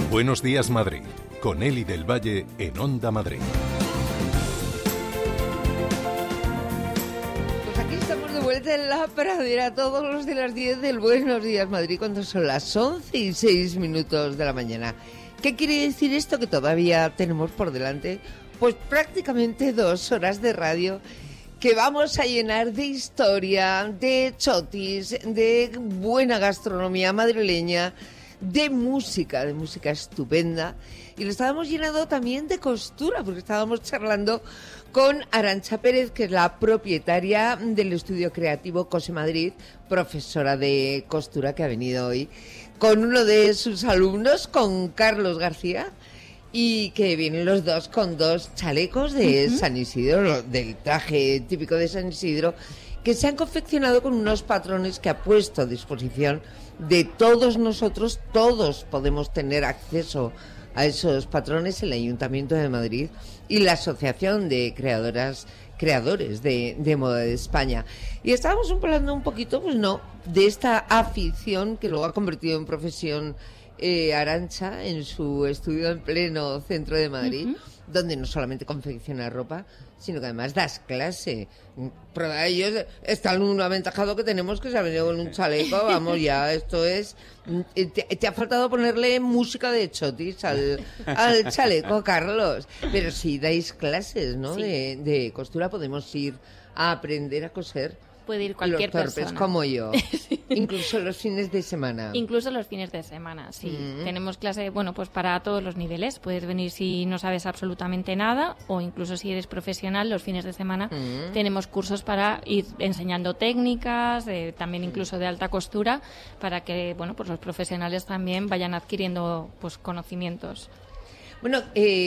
Buenos días, Madrid, con Eli del Valle en Onda Madrid. Pues aquí estamos de vuelta en la pradera todos los de las 10 del Buenos días, Madrid, cuando son las 11:06 de la mañana. ¿Qué quiere decir esto? Que todavía tenemos por delante, pues prácticamente 2 horas de radio que vamos a llenar de historia, de chotis, de buena gastronomía madrileña, de música estupenda. Y lo estábamos llenando también de costura, porque estábamos charlando con Arantxa Pérez, que es la propietaria del estudio creativo Cose Madrid, profesora de costura, que ha venido hoy con uno de sus alumnos, con Carlos García, y que vienen los dos con 2 chalecos de San Isidro, del traje típico de San Isidro, que se han confeccionado con unos patrones que ha puesto a disposición de todos nosotros. Todos podemos tener acceso a esos patrones, el Ayuntamiento de Madrid y la Asociación de Creadores de Moda de España. Y estábamos hablando un poquito, pues no, de esta afición que luego ha convertido en profesión Arantxa en su estudio en pleno centro de Madrid, donde no solamente confecciona ropa, sino que además das clase. Prueba de ello está el alumno aventajado que tenemos, que se ha venido con un chaleco. Vamos, ya, esto es... Te ha faltado ponerle música de chotis al chaleco, Carlos. Pero sí dais clases, ¿no? Sí. De costura. Podemos ir a aprender a coser. Puede ir cualquier los torpes persona. Como yo. Sí. Incluso los fines de semana. Incluso los fines de semana, sí. Tenemos clase, bueno, pues para todos los niveles. Puedes venir si no sabes absolutamente nada, o incluso si eres profesional, los fines de semana tenemos cursos para ir enseñando técnicas, también incluso de alta costura, para que, bueno, pues los profesionales también vayan adquiriendo, pues, conocimientos. Bueno,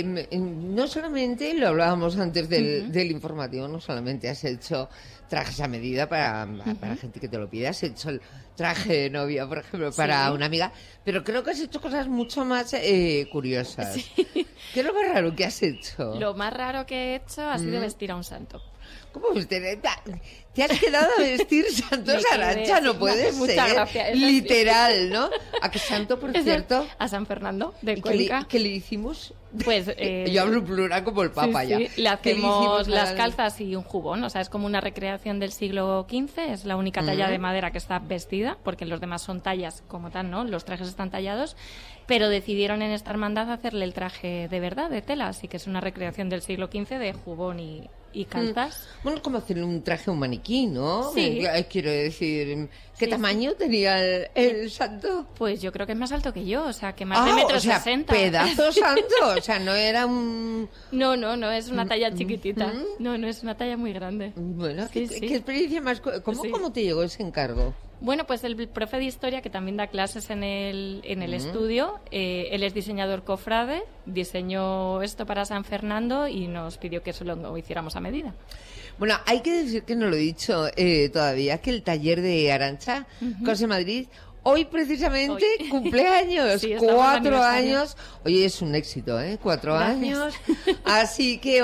no solamente, lo hablábamos antes del informativo, no solamente has hecho trajes a medida para gente que te lo pide, has hecho el traje de novia, por ejemplo, para una amiga, pero creo que has hecho cosas mucho más curiosas. Sí. ¿Qué es lo más raro que has hecho? Lo más raro que he hecho ha sido vestir a un santo. ¿Cómo vestir? ¿Te has quedado a vestir santos, Arantxa? No puede ser. Gracia, literal, ¿no? ¿A qué santo, por cierto? A San Fernando, de Cuenca. ¿Qué le hicimos? Pues yo hablo plural como el Papa ya. Le hacemos las calzas y un jubón, o sea, es como una recreación del siglo XV, es la única talla de madera que está vestida, porque los demás son tallas como tal, ¿no? Los trajes están tallados, pero decidieron en esta hermandad hacerle el traje de verdad, de tela, así que es una recreación del siglo XV de jubón y calzas. Bueno, como hacerle un traje a un maniquí, ¿no? Sí. Quiero decir, ¿qué tamaño tenía el santo? Pues yo creo que es más alto que yo, o sea, que más de 1,60 m. Pedazo santo, o sea, no era un... No, es una talla chiquitita. No, es una talla muy grande. Bueno, ¿qué experiencia más? ¿Cómo te llegó ese encargo? Bueno, pues el profe de historia, que también da clases en el estudio, él es diseñador cofrade, diseñó esto para San Fernando y nos pidió que eso lo hiciéramos a medida. Bueno, hay que decir, que no lo he dicho todavía, que el taller de Arantxa, Cose Madrid, hoy precisamente cumpleaños, sí, 4 años. Oye, es un éxito, 4 años. Así que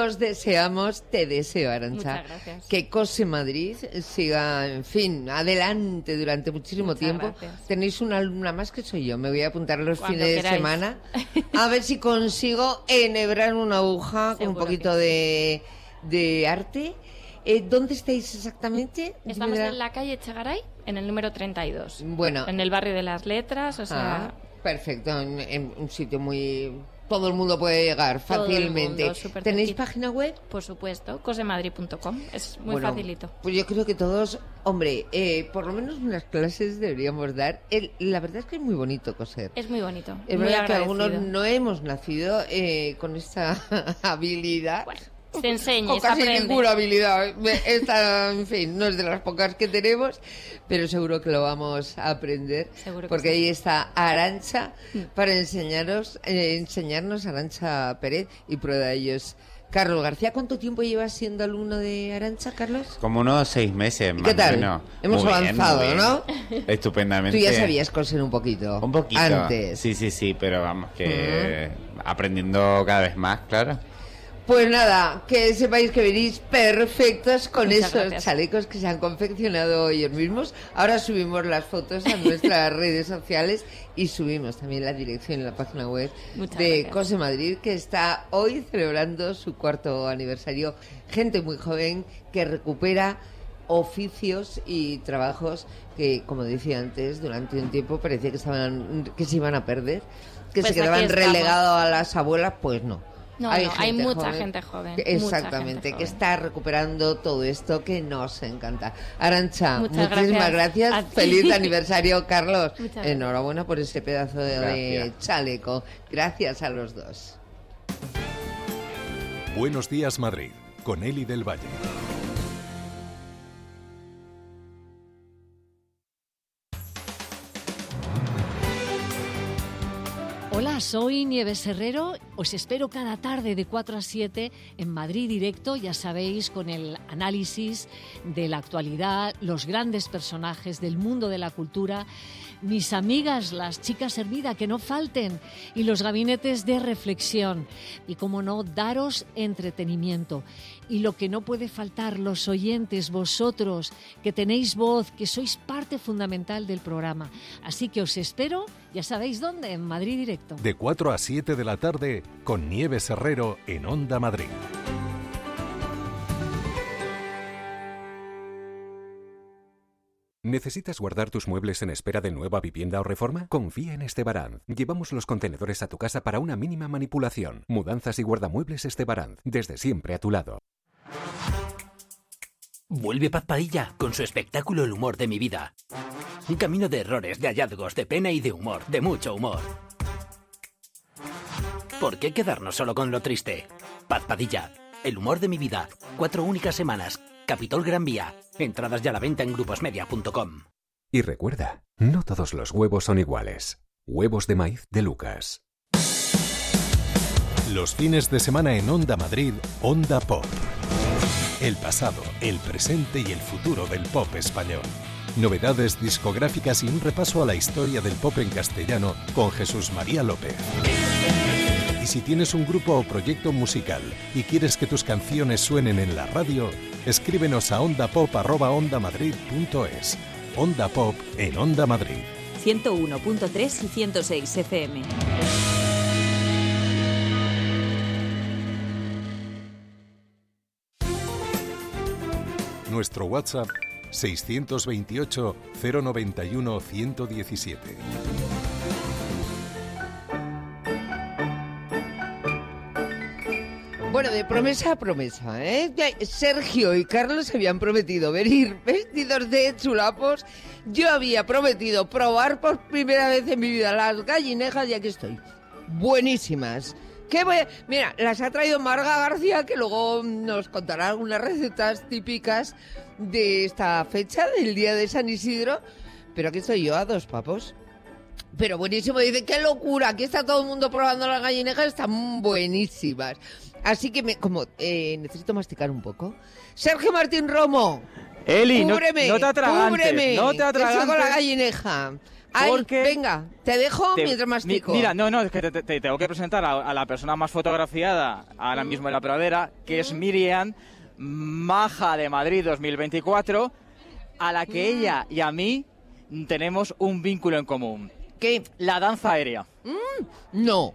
te deseo, Arantxa, que Cose Madrid siga, en fin, adelante durante muchísimo tiempo. Gracias. Tenéis una alumna más, que soy yo. Me voy a apuntar los fines de semana a ver si consigo enhebrar una aguja con un poquito de arte. ¿Dónde estáis exactamente? Estamos en la calle Echegaray, en el número 32. Bueno. En el barrio de las Letras, o sea... perfecto, en un sitio muy... Todo el mundo puede llegar fácilmente. ¿Tenéis página web? Por supuesto, cosemadrid.com. Es muy facilito. Pues yo creo que todos, hombre, por lo menos unas clases deberíamos dar. La verdad es que es muy bonito coser. Es muy bonito. Es muy verdad que algunos no hemos nacido con esta habilidad. Bueno. Se enseña, casi ninguna habilidad. Esta, en fin, no es de las pocas que tenemos, pero seguro que lo vamos a aprender. Seguro porque sí. Ahí está Arantxa para enseñarnos, Arantxa Pérez, y prueba de ellos Carlos García. ¿Cuánto tiempo llevas siendo alumno de Arantxa, Carlos? Como unos 6 meses más. ¿Qué tal? Menos. Hemos muy avanzado, bien, ¿no? Estupendamente. Tú ya sabías coser un poquito. Un poquito. Antes. Sí, pero vamos, que aprendiendo cada vez más, claro. Pues nada, que sepáis que venís perfectos con Muchas esos gracias. chalecos que se han confeccionado ellos mismos. Ahora subimos las fotos a nuestras redes sociales y subimos también la dirección en la página web Muchas de gracias. Cose Madrid, que está hoy celebrando su 4º aniversario. Gente muy joven que recupera oficios y trabajos que, como decía antes, durante un tiempo parecía que se iban a perder, que Pues se quedaban aquí estamos. relegados a las abuelas. Pues no. No, hay mucha gente joven. Exactamente, que está recuperando todo esto que nos encanta. Arantxa, Muchas muchísimas gracias. gracias. A ti. Feliz aniversario, Carlos. Muchas gracias. Enhorabuena por ese pedazo de Gracias. chaleco. Gracias a los dos. Buenos días, Madrid, con Eli del Valle. Hola, soy Nieves Herrero. Os espero cada tarde de 4 a 7 en Madrid Directo, ya sabéis, con el análisis de la actualidad, los grandes personajes del mundo de la cultura, mis amigas, las chicas Hermida, que no falten, y los gabinetes de reflexión. Y, como no, daros entretenimiento. Y lo que no puede faltar, los oyentes, vosotros, que tenéis voz, que sois parte fundamental del programa. Así que os espero, ya sabéis dónde, en Madrid Directo. De 4 a 7 de la tarde, con Nieves Herrero en Onda Madrid. ¿Necesitas guardar tus muebles en espera de nueva vivienda o reforma? Confía en Estebaranz. Llevamos los contenedores a tu casa para una mínima manipulación. Mudanzas y guardamuebles Estebaranz. Desde siempre a tu lado. Vuelve Paz Padilla con su espectáculo El humor de mi vida. Un camino de errores, de hallazgos, de pena y de humor, de mucho humor. ¿Por qué quedarnos solo con lo triste? Paz Padilla, El humor de mi vida. 4 únicas semanas. Capitol Gran Vía. Entradas ya a la venta en gruposmedia.com. Y recuerda, no todos los huevos son iguales. Huevos de maíz de Lucas. Los fines de semana en Onda Madrid, Onda Pop. El pasado, el presente y el futuro del pop español. Novedades discográficas y un repaso a la historia del pop en castellano con Jesús María López. Y si tienes un grupo o proyecto musical y quieres que tus canciones suenen en la radio, escríbenos a ondapop@ondamadrid.es. Onda Pop en Onda Madrid. 101.3 y 106 FM. Nuestro WhatsApp 628 091 117. Bueno, de promesa a promesa, ¿eh? Sergio y Carlos habían prometido venir vestidos de chulapos. Yo había prometido probar por primera vez en mi vida las gallinejas y aquí estoy. Buenísimas. Mira, las ha traído Marga García, que luego nos contará algunas recetas típicas de esta fecha, del día de San Isidro. Pero aquí estoy yo a 2 papos. Pero buenísimo, dice, qué locura, aquí está todo el mundo probando las gallinejas, están buenísimas. Así que necesito masticar un poco. Sergio Martín Romo, Eli, cúbreme, no te atragantes, cúbreme, no te atragantes. que sigo la gallineja. Ay, Porque venga, te dejo mientras mastico. Mira, no, es que te tengo que presentar a la persona más fotografiada ahora mismo en la pradera, que es Miriam, Maja de Madrid 2024, a la que ella y a mí tenemos un vínculo en común. ¿Qué? La danza aérea. No.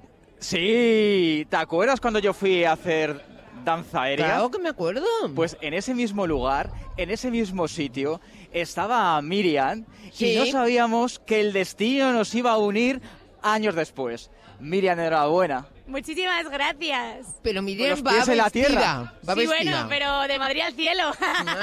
Sí, ¿te acuerdas cuando yo fui a hacer danza aérea? Claro que me acuerdo. Pues en ese mismo lugar, en ese mismo sitio, estaba Miriam, Sí. y no sabíamos que el destino nos iba a unir años después. Miriam, enhorabuena. Muchísimas gracias. Pero Miriam Con los va pies en la vestida. tierra. Va Sí, vestida. bueno, pero de Madrid al cielo.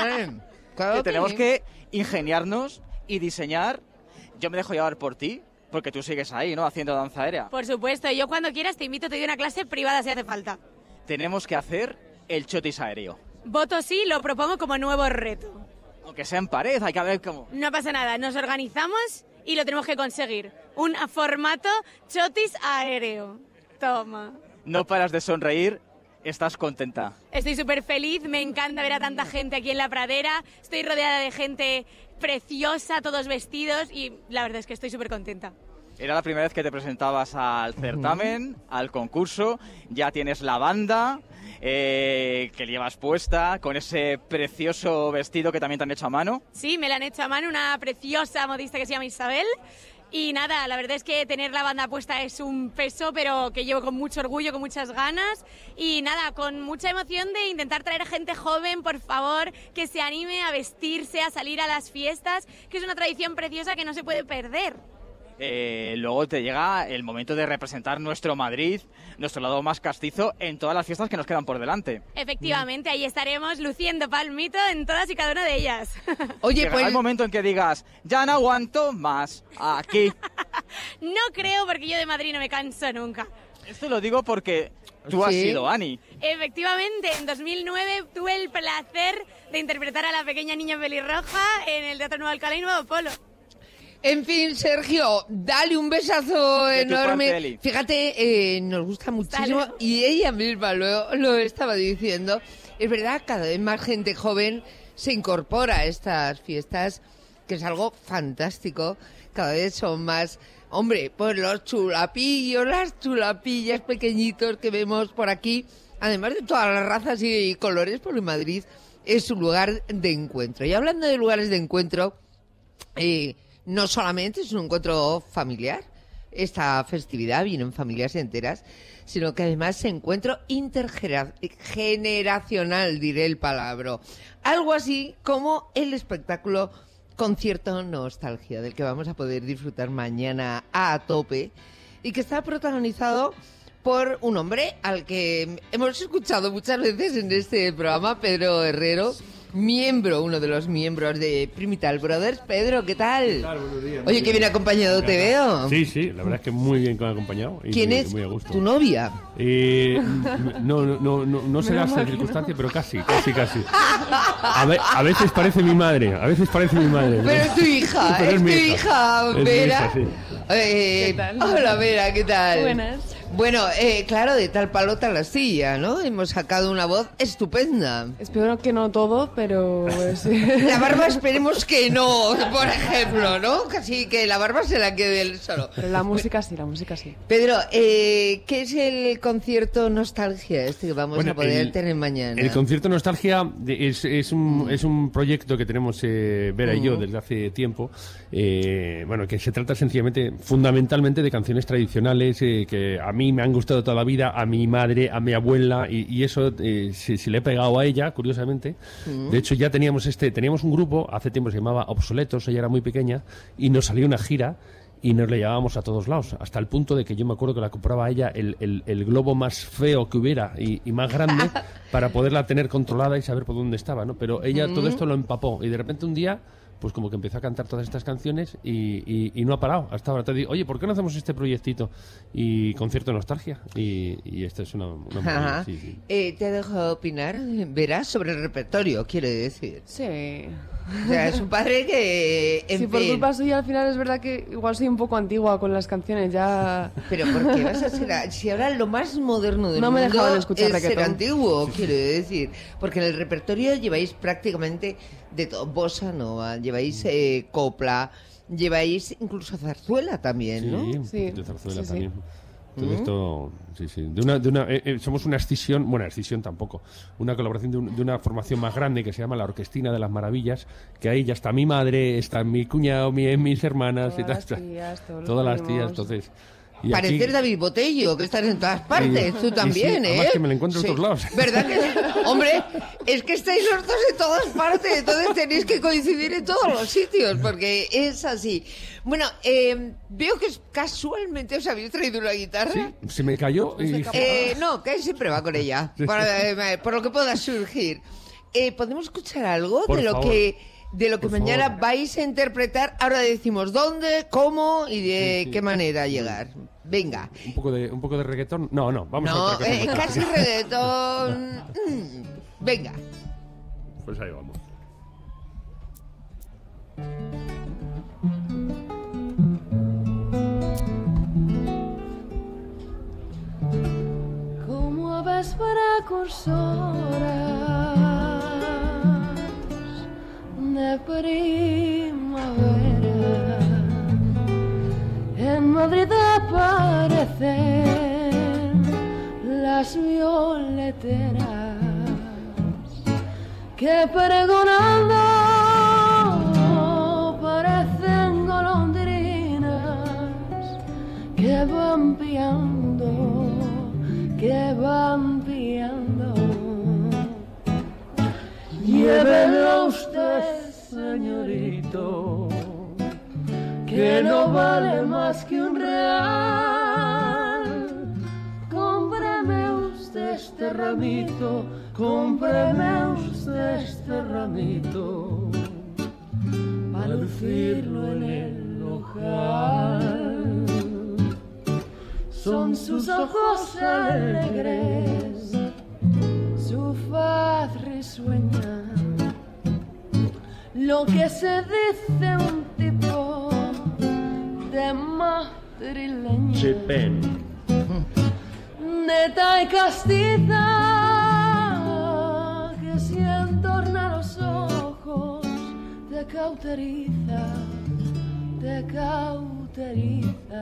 Claro Que tenemos que ingeniarnos y diseñar. Yo me dejo llevar por ti, porque tú sigues ahí, ¿no? Haciendo danza aérea. Por supuesto, yo cuando quieras te invito, te doy una clase privada si hace falta. Tenemos que hacer el chotis aéreo. Voto sí, lo propongo como nuevo reto. Aunque sea en pared, hay que ver cómo... No pasa nada, nos organizamos y lo tenemos que conseguir. Un formato chotis aéreo. Toma. No paras de sonreír, estás contenta. Estoy súper feliz, me encanta ver a tanta gente aquí en la pradera. Estoy rodeada de gente preciosa, todos vestidos y la verdad es que estoy súper contenta. Era la primera vez que te presentabas al certamen, al concurso, ya tienes la banda que llevas puesta, con ese precioso vestido que también te han hecho a mano. Sí, me la han hecho a mano, una preciosa modista que se llama Isabel. Y nada, la verdad es que tener la banda puesta es un peso, pero que llevo con mucho orgullo, con muchas ganas. Y nada, con mucha emoción de intentar traer a gente joven, por favor, que se anime a vestirse, a salir a las fiestas, que es una tradición preciosa que no se puede perder. Luego te llega el momento de representar nuestro Madrid, nuestro lado más castizo, en todas las fiestas que nos quedan por delante. Efectivamente, ahí estaremos luciendo palmito en todas y cada una de ellas. Oye, Llegará el momento en que digas, ya no aguanto más aquí. No creo, porque yo de Madrid no me canso nunca. Esto lo digo porque tú has sido Ani. Efectivamente, en 2009 tuve el placer de interpretar a la pequeña niña pelirroja en el Teatro Nuevo Alcalá y Nuevo Polo. En fin, Sergio, dale un besazo enorme. Fíjate, nos gusta muchísimo y ella misma lo estaba diciendo. Es verdad, cada vez más gente joven se incorpora a estas fiestas, que es algo fantástico. Cada vez son más, hombre, pues los chulapillos, las chulapillas pequeñitos que vemos por aquí, además de todas las razas y colores, porque Madrid es un lugar de encuentro. Y hablando de lugares de encuentro, no solamente es un encuentro familiar, esta festividad vienen familias enteras, sino que además es encuentro intergeneracional, diré el palabra. Algo así como el espectáculo Concierto Nostalgia, del que vamos a poder disfrutar mañana a tope, y que está protagonizado por un hombre al que hemos escuchado muchas veces en este programa, Pedro Herrero, uno de los miembros de Primital Brothers. Pedro, ¿qué tal? ¿Qué tal? Buenos días. Oye, qué bien acompañado te veo. Sí, la verdad es que muy bien acompañado. Y ¿Quién es muy a gusto. tu novia? No será esta circunstancia, pero casi. A veces parece mi madre, Pero es tu hija, pero es tu hija, Vera. Sí. ¿Qué tal? Hola, Vera, ¿qué tal? Buenas. Bueno, claro, de tal palo tal astilla, ¿no? Hemos sacado una voz estupenda. Espero que no todo, pero... La barba esperemos que no, por ejemplo, ¿no? Casi que la barba se la quede él solo. Pero la música sí. Pedro, ¿qué es el concierto Nostalgia que vamos a poder tener mañana? El concierto Nostalgia es un proyecto que tenemos Vera y yo desde hace tiempo, que se trata sencillamente, fundamentalmente, de canciones tradicionales que a mí me han gustado toda la vida, a mi madre, a mi abuela, y eso se le he pegado a ella, curiosamente. De hecho, ya teníamos un grupo, hace tiempo se llamaba Obsoletos, ella era muy pequeña, y nos salió una gira, y nos le llevábamos a todos lados, hasta el punto de que yo me acuerdo que la compraba a ella el globo más feo que hubiera y más grande para poderla tener controlada y saber por dónde estaba, ¿no? Pero ella todo esto lo empapó, y de repente un día pues como que empezó a cantar todas estas canciones y no ha parado hasta ahora. Te digo, oye, ¿por qué no hacemos este proyectito y concierto Nostalgia? Y esta es una maravilla, sí. ¿Te dejo opinar, Verás, sobre el repertorio, quiere decir? Sí. O sea, es un padre que... por culpa suya al final es verdad que igual soy un poco antigua con las canciones, ya... Pero ¿por qué vas a ser...? Si ahora lo más moderno del mundo escuchar es reggaetón. ser antiguo, quiero decir. Porque en el repertorio lleváis prácticamente de todo, bossa nova, lleváis copla, lleváis incluso zarzuela también, ¿no? Sí, de zarzuela también. Todo esto, sí. Somos una escisión tampoco, una colaboración de una formación más grande que se llama la Orquestina de las Maravillas, que ahí ya está mi madre, está mi cuñado, mis hermanas, todas las tías, entonces... Parecer aquí... David Botello, que estás en todas partes, tú también, ¿eh? Además que me lo encuentro en todos lados. ¿Verdad que hombre, es que estáis los dos en todas partes, entonces tenéis que coincidir en todos los sitios, porque es así. Bueno, veo que casualmente os habéis traído una guitarra. Sí, se me cayó y dije... No, que siempre va con ella, por lo que pueda surgir. ¿Podemos escuchar algo por favor. De lo que mañana vais a interpretar? Ahora decimos dónde, cómo y de qué manera llegar. Venga. Un poco de reggaetón. No, vamos a otra cosa. Casi reggaetón. Venga. Pues ahí vamos. Como aves precursoras de primavera, en Madrid parecen las violeteras que pregonando parecen golondrinas que van piando. Llévelo usted, señorito, que no vale más que un real. Cómpreme usted este ramito, cómpreme usted este ramito, para lucirlo en el ojal. Son sus ojos alegres, su faz risueña, lo que se dice un tipo de madrileña, neta y castiza, que si entorna los ojos te cauteriza, te cauteriza.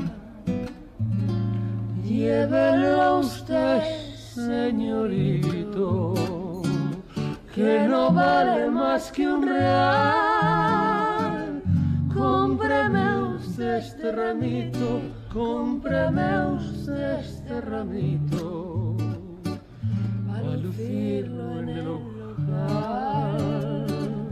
Llévelo usted, señorito, que no vale más que un real. Cómpreme usted este ramito, cómpreme usted este ramito, para lucirlo en el ojal.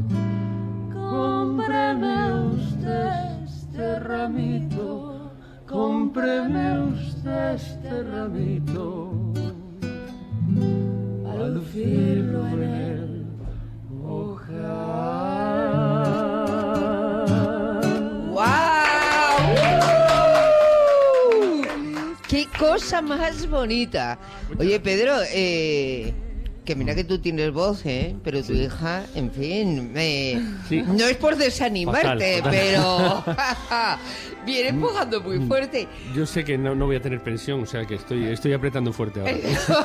Cómpreme usted este ramito, cómpreme usted este ramito, para lucirlo en el ojal. ¡Guau! ¡Qué cosa más bonita! Oye, Pedro, que mira que tú tienes voz, pero tu hija, en fin, Sí. no es por desanimarte, Fatal. pero viene empujando muy fuerte. Yo sé que no voy a tener pensión, o sea que estoy apretando fuerte ahora.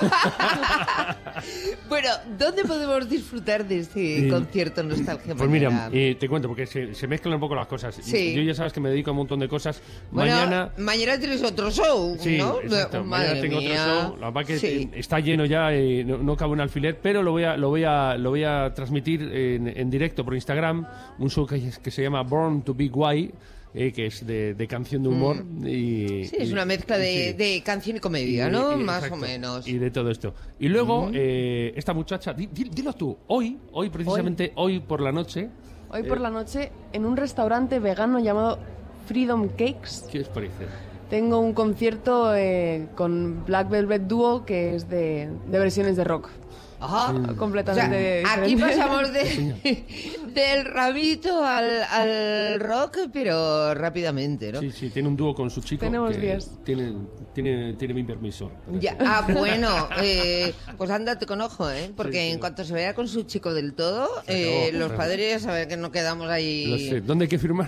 Bueno, ¿dónde podemos disfrutar de este concierto Nostalgia Pues Mañana? mira, te cuento, porque se mezclan un poco las cosas. Sí. Yo ya sabes que me dedico a un montón de cosas. Bueno, mañana tienes otro show, Sí, ¿no? exacto. Madre Mañana tengo mía. otro show. La verdad que Sí. está lleno ya, no cabe un alfiler, pero lo voy a transmitir en directo por Instagram. Un show que se llama Born to Be Guay, que es de canción de humor. Sí, es una mezcla de canción y comedia, ¿no? Más exacto, o menos. Y de todo esto. Y luego, esta muchacha, dilo tú, hoy precisamente, hoy por la noche. Hoy por la noche, en un restaurante vegano llamado Freedom Cakes, ¿Qué os parece? tengo un concierto con Black Velvet Duo, que es de versiones de rock. Ajá. Completamente O sea, aquí diferente. pasamos del rabito al rock, pero rápidamente, ¿no? Sí, tiene un dúo con su chico. Tenemos que 10. Tiene mi permiso. Ya, bueno, pues ándate con ojo, porque en cuanto se vea con su chico del todo, los padres ya saben que no quedamos ahí. Lo sé. ¿Dónde hay que firmar?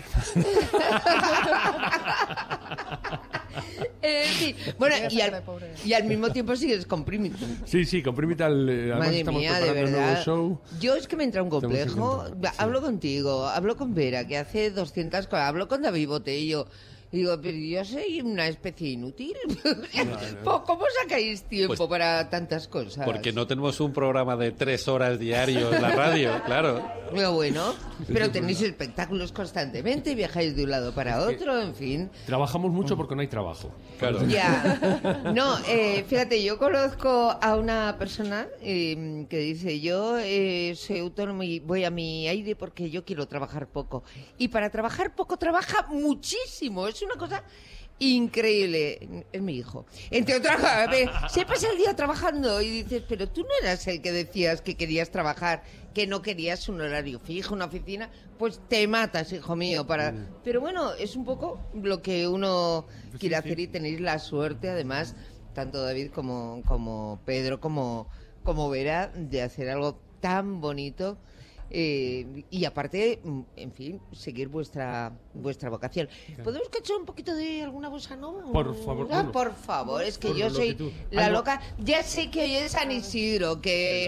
Sí. Bueno, y al mismo tiempo sigues con Primitive. Sí, con Primital. Además Madre estamos mía, de preparando un nuevo verdad. show. Yo es que me entra un complejo. Estamos Hablo contigo, hablo con Vera, que hace 200 cosas, hablo con David Botello. Digo, pero yo soy una especie inútil. ¿Cómo sacáis tiempo para tantas cosas? Porque no tenemos un programa de 3 horas diario en la radio, claro. Pero bueno, pero tenéis espectáculos constantemente, viajáis de un lado para otro, en fin. Trabajamos mucho porque no hay trabajo. Claro. Ya. No, fíjate, yo conozco a una persona que dice, yo soy autónomo y voy a mi aire porque yo quiero trabajar poco. Y para trabajar poco trabaja muchísimo. Es una cosa increíble. Es mi hijo. Entre otras cosas, se pasa el día trabajando y dices, pero tú no eras el que decías que querías trabajar, que no querías un horario fijo, una oficina. Pues te matas, hijo mío. Pero bueno, es un poco lo que uno quiere hacer y tenéis la suerte, además, tanto David como Pedro, como Vera, de hacer algo tan bonito. Y aparte, en fin, seguir vuestra vocación. ¿Podemos cachar un poquito de alguna bossa nova? Por favor. Ah, por favor, es que por yo lo soy que tú- la no. loca. Ya sé que hoy es San Isidro, que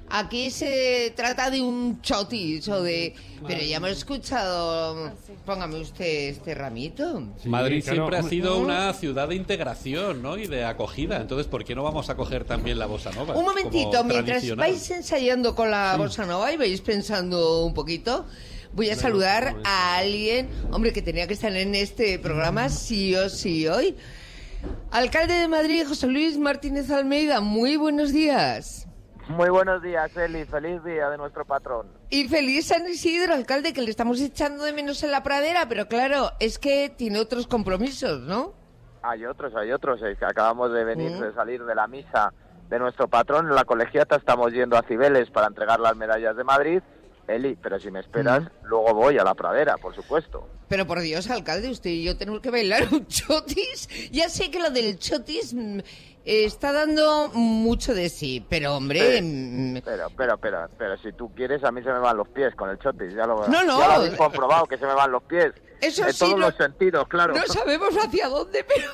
Aquí se trata de un chotis o de... Pero ya hemos escuchado... Póngame usted este ramito. Sí, Madrid siempre ha sido una ciudad de integración, ¿no? Y de acogida. Entonces, ¿por qué no vamos a coger también la bossa nova? Un momentito, mientras vais ensayando con la bossa nova y vais pensando un poquito, voy a saludar a alguien, hombre, que tenía que estar en este programa sí o sí hoy. Alcalde de Madrid, José Luis Martínez Almeida, muy buenos días. Muy buenos días, Eli. Feliz día de nuestro patrón. Y feliz San Isidro, alcalde, que le estamos echando de menos en la pradera, pero claro, es que tiene otros compromisos, ¿no? Hay otros. Acabamos de venir, de salir de la misa de nuestro patrón. En la colegiata estamos yendo a Cibeles para entregar las medallas de Madrid. Eli, pero si me esperas, luego voy a la pradera, por supuesto. Pero por Dios, alcalde, usted y yo tenemos que bailar un chotis. Ya sé que lo del chotis está dando mucho de sí, pero hombre... Sí, pero si tú quieres, a mí se me van los pies con el chotis. Ya lo habéis comprobado, que se me van los pies. Eso en sí, todos los sentidos, claro. No sabemos hacia dónde, pero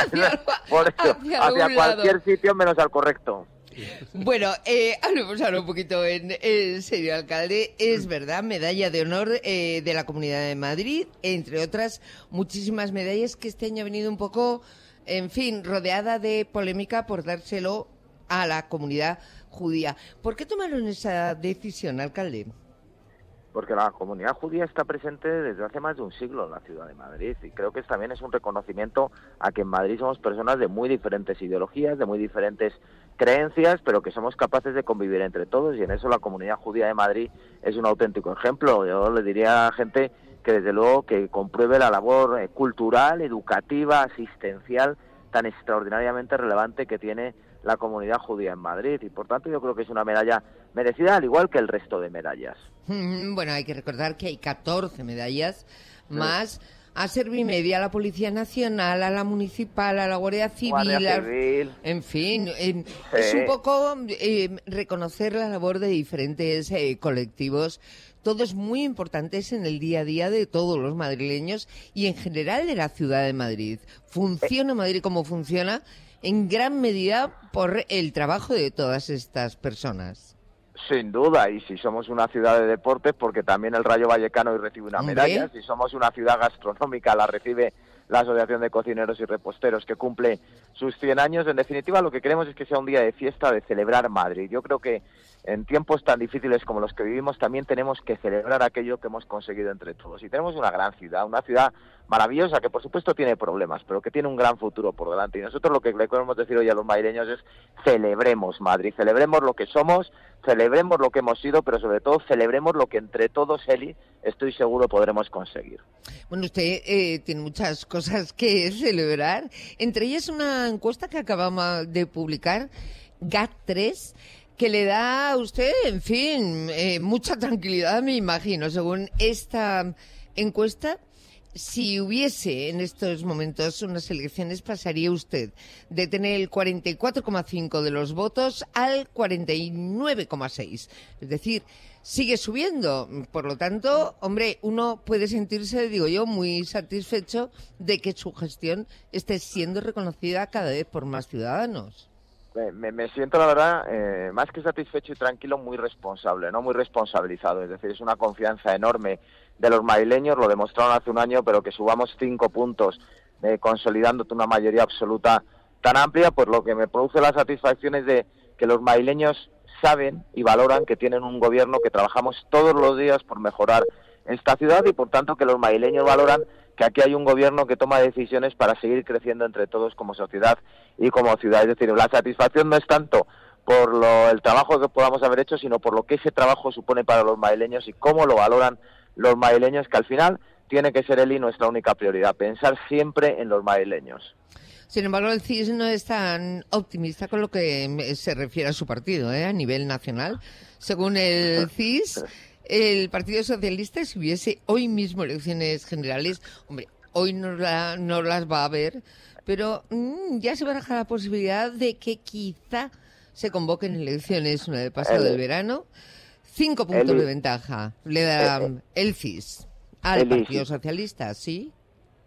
hacia cualquier sitio menos al correcto. Bueno, hablemos ahora un poquito en serio, alcalde. Es verdad, medalla de honor de la Comunidad de Madrid, entre otras muchísimas medallas que este año ha venido un poco, en fin, rodeada de polémica por dárselo a la comunidad judía. ¿Por qué tomaron esa decisión, alcalde? Porque la comunidad judía está presente desde hace más de un siglo en la ciudad de Madrid y creo que también es un reconocimiento a que en Madrid somos personas de muy diferentes ideologías, de muy diferentes creencias, pero que somos capaces de convivir entre todos y en eso la comunidad judía de Madrid es un auténtico ejemplo. Yo le diría a la gente que desde luego que compruebe la labor cultural, educativa, asistencial tan extraordinariamente relevante que tiene la comunidad judía en Madrid y por tanto yo creo que es una medalla merecida al igual que el resto de medallas. Bueno, hay que recordar que hay 14 medallas más a Servimedia, a la Policía Nacional, a la Municipal, a la Guardia Civil. En fin, es un poco reconocer la labor de diferentes colectivos, todos muy importantes en el día a día de todos los madrileños y en general de la ciudad de Madrid. Funciona Madrid como funciona en gran medida por el trabajo de todas estas personas. Sin duda, y si somos una ciudad de deportes, porque también el Rayo Vallecano hoy recibe una medalla, si somos una ciudad gastronómica, la recibe la Asociación de Cocineros y Reposteros, que cumple sus 100 años. En definitiva, lo que queremos es que sea un día de fiesta, de celebrar Madrid. Yo creo que en tiempos tan difíciles como los que vivimos, también tenemos que celebrar aquello que hemos conseguido entre todos. Y tenemos una gran ciudad, una ciudad maravillosa, que por supuesto tiene problemas, pero que tiene un gran futuro por delante. Y nosotros lo que le queremos decir hoy a los madrileños es: celebremos Madrid, celebremos lo que somos, celebremos lo que hemos sido, pero sobre todo celebremos lo que entre todos, Eli, estoy seguro podremos conseguir. Bueno, usted tiene muchas cosas que celebrar, entre ellas una encuesta que acabamos de publicar, GAT3, que le da a usted, en fin, mucha tranquilidad, me imagino. Según esta encuesta, si hubiese en estos momentos unas elecciones, pasaría usted de tener el 44,5 de los votos al 49,6. Es decir, sigue subiendo. Por lo tanto, hombre, uno puede sentirse, digo yo, muy satisfecho de que su gestión esté siendo reconocida cada vez por más ciudadanos. Me siento, la verdad, más que satisfecho y tranquilo, muy responsable, ¿no? Muy responsabilizado. Es decir, es una confianza enorme de los madrileños, lo demostraron hace un año, pero que subamos 5 puntos, consolidándote una mayoría absoluta tan amplia, pues lo que me produce la satisfacción es de que los madrileños saben y valoran que tienen un gobierno que trabajamos todos los días por mejorar esta ciudad y por tanto que los madrileños valoran que aquí hay un gobierno que toma decisiones para seguir creciendo entre todos como sociedad y como ciudad. Es decir, la satisfacción no es tanto por el trabajo que podamos haber hecho, sino por lo que ese trabajo supone para los madrileños y cómo lo valoran los madrileños, que al final tiene que ser, Eli, nuestra única prioridad, pensar siempre en los madrileños. Sin embargo, el CIS no es tan optimista con lo que se refiere a su partido, a nivel nacional. Según el CIS, el Partido Socialista, si hubiese hoy mismo elecciones generales, hombre, hoy no las va a haber, pero ya se baraja la posibilidad de que quizá se convoquen elecciones una vez pasado el verano. 5 puntos de ventaja le da el CIS al Partido Socialista, ¿sí?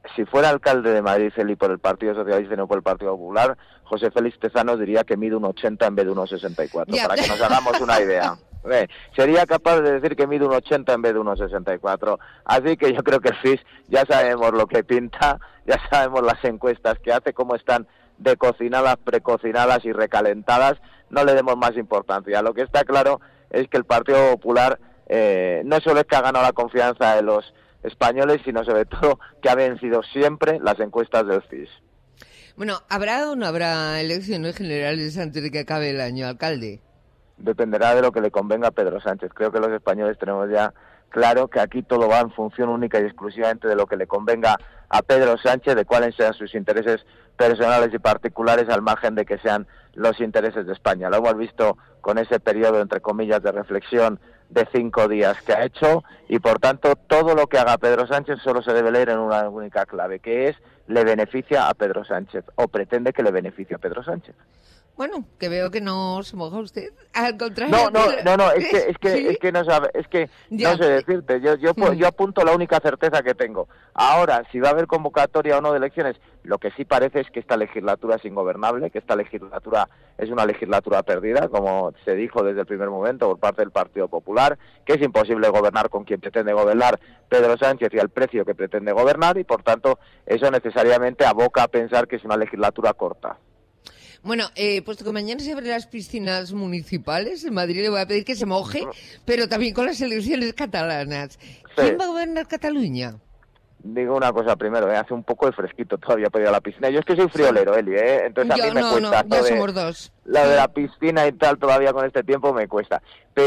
si fuera alcalde de Madrid Eli por el Partido Socialista y no por el Partido Popular, José Félix Tezanos diría que mide 1,80 en vez de 1,64, para que nos hagamos una idea. Sería capaz de decir que mide 1,80 en vez de 1,64. Así que yo creo que el FIS ya sabemos lo que pinta, ya sabemos las encuestas que hace, cómo están decocinadas, precocinadas y recalentadas. No le demos más importancia. Lo que está claro es que el Partido Popular no solo es que ha ganado la confianza de los españoles, sino sobre todo que ha vencido siempre las encuestas del CIS. Bueno, ¿habrá o no habrá elecciones generales antes de que acabe el año, alcalde? Dependerá de lo que le convenga a Pedro Sánchez. Creo que los españoles tenemos ya claro que aquí todo va en función única y exclusivamente de lo que le convenga a Pedro Sánchez, de cuáles sean sus intereses personales y particulares, al margen de que sean los intereses de España. Lo hemos visto con ese periodo, entre comillas, de reflexión de 5 días que ha hecho, y por tanto todo lo que haga Pedro Sánchez solo se debe leer en una única clave, que es: le beneficia a Pedro Sánchez, o pretende que le beneficie a Pedro Sánchez. Bueno, que veo que no se moja usted. Al contrario. No, es que no sabe, no sé decirte. Yo apunto la única certeza que tengo. Ahora, si va a haber convocatoria o no de elecciones, lo que sí parece es que esta legislatura es ingobernable, que esta legislatura es una legislatura perdida, como se dijo desde el primer momento por parte del Partido Popular, que es imposible gobernar con quien pretende gobernar Pedro Sánchez y al precio que pretende gobernar, y por tanto eso necesariamente aboca a pensar que es una legislatura corta. Bueno, puesto que mañana se abren las piscinas municipales, en Madrid le voy a pedir que se moje, pero también con las elecciones catalanas. ¿Quién va a gobernar Cataluña? Digo una cosa primero, hace un poco de fresquito todavía para ir a la piscina. Yo es que soy friolero, Eli, entonces a mí me cuesta. Ya somos dos. Lo de la piscina y tal todavía con este tiempo me cuesta.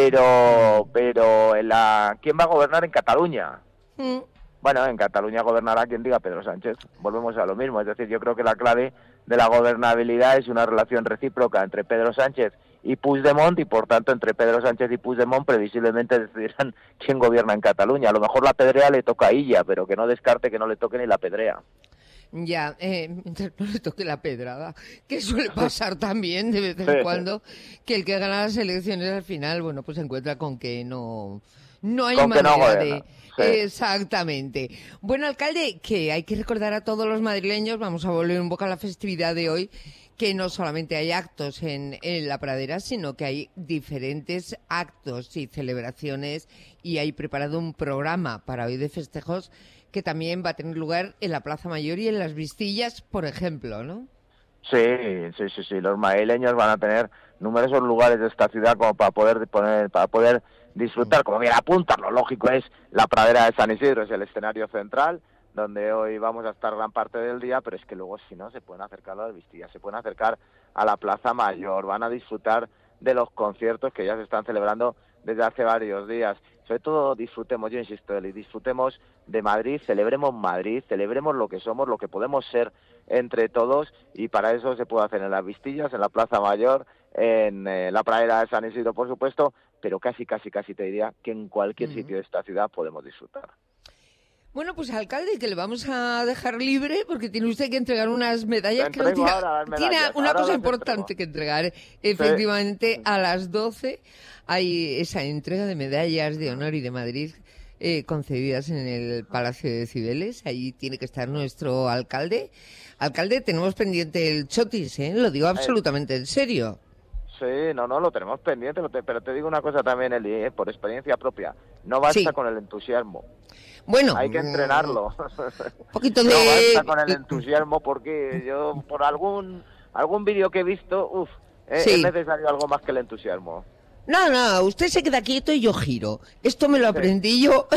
Pero ¿quién va a gobernar en Cataluña? Bueno, en Cataluña gobernará quien diga Pedro Sánchez. Volvemos a lo mismo, es decir, yo creo que la clave de la gobernabilidad es una relación recíproca entre Pedro Sánchez y Puigdemont, y por tanto entre Pedro Sánchez y Puigdemont previsiblemente decidirán quién gobierna en Cataluña. A lo mejor la pedrea le toca a Illa, pero que no descarte que no le toque ni la pedrea. Ya, mientras no le toque la pedrada, que suele pasar también de vez en cuando, que el que gana las elecciones al final, bueno, pues se encuentra con que no hay manera de... Sí. Exactamente. Bueno, alcalde, que hay que recordar a todos los madrileños, vamos a volver un poco a la festividad de hoy, que no solamente hay actos en la Pradera, sino que hay diferentes actos y celebraciones, y hay preparado un programa para hoy de festejos que también va a tener lugar en la Plaza Mayor y en las Vistillas, por ejemplo, ¿no? Sí, los madrileños van a tener numerosos lugares de esta ciudad como para poder disfrutar, como bien apuntan. Lo lógico es la Pradera de San Isidro, es el escenario central, donde hoy vamos a estar gran parte del día, pero es que luego, si no, se pueden acercar a las Vistillas, se pueden acercar a la Plaza Mayor, van a disfrutar de los conciertos que ya se están celebrando desde hace varios días. Sobre todo disfrutemos, yo insisto, Eli, disfrutemos de Madrid, celebremos lo que somos, lo que podemos ser entre todos, y para eso se puede hacer en las Vistillas, en la Plaza Mayor, en la Pradera de San Isidro, por supuesto, pero casi te diría que en cualquier sitio de esta ciudad podemos disfrutar. Bueno, pues alcalde, que le vamos a dejar libre porque tiene usted que entregar unas medallas. Tiene una cosa importante que entregar. Efectivamente, a las 12 hay esa entrega de medallas de honor y de Madrid concedidas en el Palacio de Cibeles. Ahí tiene que estar nuestro alcalde. Alcalde, tenemos pendiente el chotis, lo digo absolutamente en serio. Sí, no, lo tenemos pendiente, pero te digo una cosa también, Eli, por experiencia propia, no basta con el entusiasmo. Bueno, hay que entrenarlo. Un poquito de... No basta con el entusiasmo, porque yo, por algún vídeo que he visto, es necesario algo más que el entusiasmo. No, usted se queda quieto y yo giro. Esto me lo aprendí yo.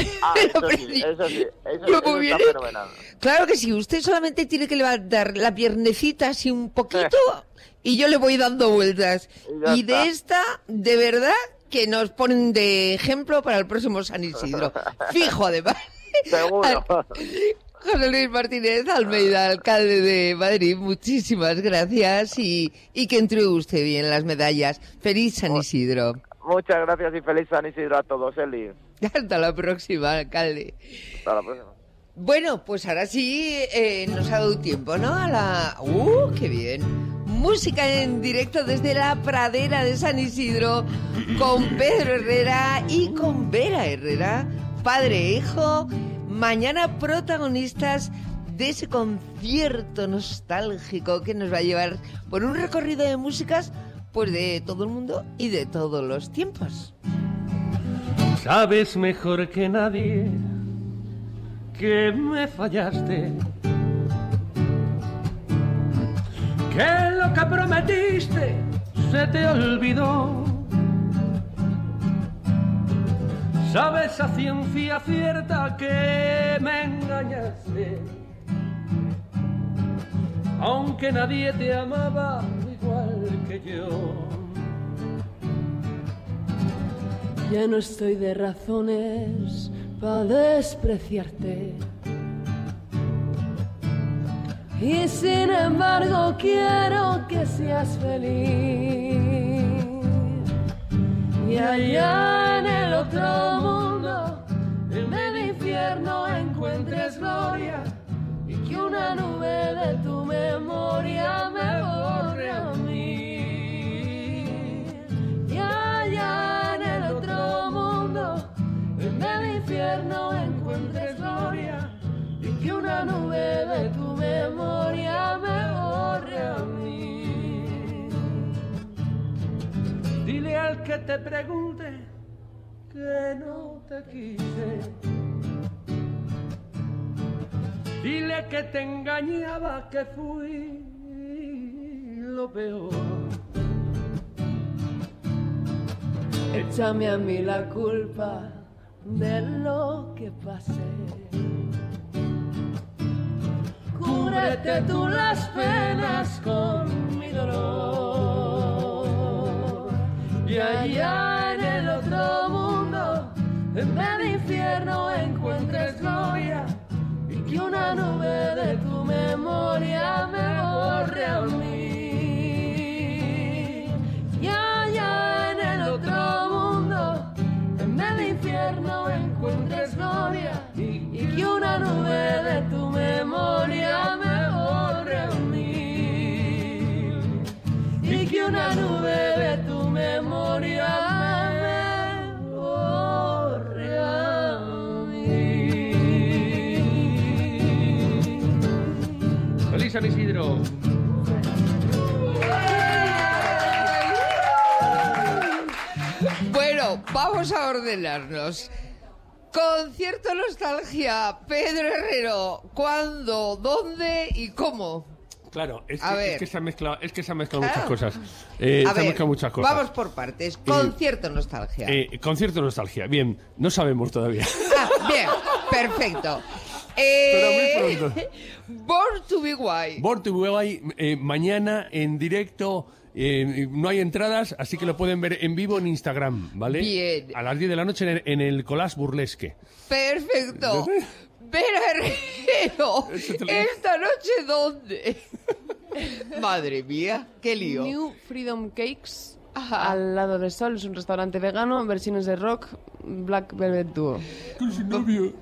Eso está fenomenal. Claro que sí, usted solamente tiene que levantar la piernecita así un poquito y yo le voy dando vueltas. Y de esta, de verdad, que nos ponen de ejemplo para el próximo San Isidro. Fijo, además. Seguro. José Luis Martínez Almeida, alcalde de Madrid, muchísimas gracias y que entregue usted bien las medallas. Feliz San Isidro. Muchas gracias y feliz San Isidro a todos, Eli. Hasta la próxima, alcalde. Hasta la próxima. Bueno, pues ahora sí nos ha dado tiempo, ¿no? ¡Qué bien! Música en directo desde la Pradera de San Isidro con Pedro Herrera y con Vera Herrera, padre e hijo. Mañana protagonistas de ese concierto nostálgico que nos va a llevar por un recorrido de músicas pues de todo el mundo y de todos los tiempos. Sabes mejor que nadie que me fallaste, que lo que prometiste se te olvidó. Sabes a ciencia cierta que me engañaste, aunque nadie te amaba igual que yo. Ya no estoy de razones para despreciarte, y sin embargo quiero que seas feliz. Y allá en el otro mundo, en el infierno, encuentres gloria, y que una nube de tu memoria me borre a mí. Y allá en el otro mundo, en el infierno, encuentres gloria, y que una nube de tu memoria me borre a mí. Dile al que te pregunte que no te quise, dile que te engañaba, que fui lo peor. Échame a mí la culpa de lo que pasé, cúbrete tú las penas con mi dolor. Y allá en el otro mundo, en el infierno, encuentres gloria, y que una nube de tu memoria me borre a mí. Y allá en el otro mundo, en el infierno, encuentres gloria, y que una nube de tu memoria me borre a mí. Y que una nube de tu memoria me borre a mí. ¡Feliz San Isidro! Bueno, vamos a ordenarnos. Concierto nostalgia, Pedro Herrero. ¿Cuándo, dónde y cómo? Claro, es que se han mezclado Claro. muchas cosas. Vamos por partes. Concierto nostalgia. Concierto nostalgia. Bien, no sabemos todavía. Bien, perfecto. Pero muy pronto. Born to be Wild. Born to be Wild, mañana en directo. No hay entradas, así que lo pueden ver en vivo en Instagram, ¿vale? Bien. A las 10 de la noche en el Collage Burlesque. Perfecto. Vera Herrero, ¿esta noche dónde? Madre mía, qué lío. New Freedom Cakes, al lado del sol, es un restaurante vegano, versiones de rock, Black Velvet Duo. Con su novio.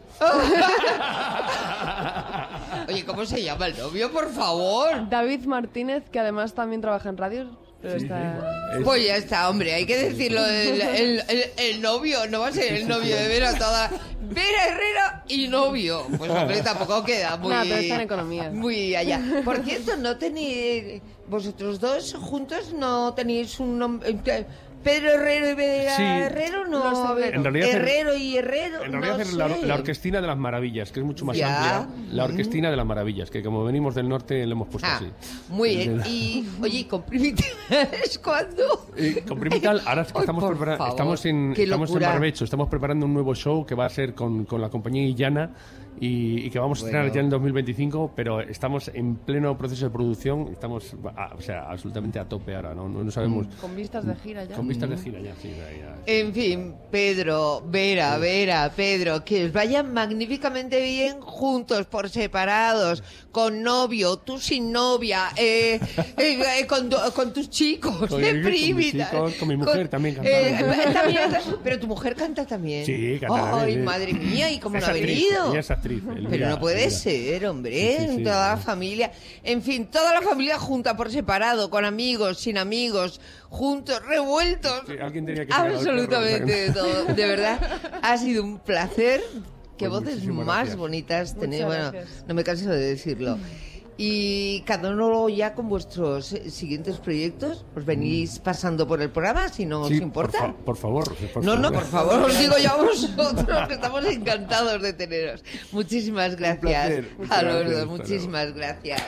Oye, ¿cómo se llama el novio, por favor? David Martínez, que además también trabaja en radio. Pero Pues ya está, hombre, hay que decirlo. El novio, no va a ser el novio de Vera toda. Vera Herrera y novio. Pues hombre, tampoco queda muy. No, pero está en economía. Muy allá. Por cierto, no tenéis. Vosotros dos juntos no tenéis un nombre. Pedro Herrero y Vera Herrero, no. En realidad Herrero y Herrero. En realidad es la Orquestina de las Maravillas, que es mucho más Ya. amplia. La Orquestina de las Maravillas, que como venimos del norte le hemos puesto así. Muy bien. Y, oye, ¿con Primitivas cuándo? Con Primital, ahora es que estamos en barbecho, estamos preparando un nuevo show que va a ser con la compañía Illana y que vamos a estrenar ya en 2025, pero estamos en pleno proceso de producción, estamos absolutamente a tope ahora, no sabemos. Con vistas de gira ya. Con vistas de gira ya, sí. En fin, Pedro, Vera, Pedro, que os vayan magníficamente bien juntos, por separados, con novio, tú sin novia, con tus chicos, Con Primitas. con mi mujer también cantando. Pero tu mujer canta también. Sí, canta. Ay, madre mía, ¿y cómo no ha actriz, venido? ella es actriz. Pero no puede ser, hombre, Sí. toda la familia. En fin, toda la familia junta por separado, con amigos, sin amigos, juntos, revueltos. Sí, alguien tenía que Absolutamente de todo. De verdad, ha sido un placer Qué Pues voces muchísimas más gracias. bonitas tenéis. Muchas Bueno, gracias. no me canso de decirlo. Y cada uno ya con vuestros siguientes proyectos, os venís pasando por el programa, si no Sí, os importa. por favor. No, por favor, os digo yo a vosotros que estamos encantados de teneros. Muchísimas gracias placer, muchas a los gracias, dos, hasta muchísimas gracias.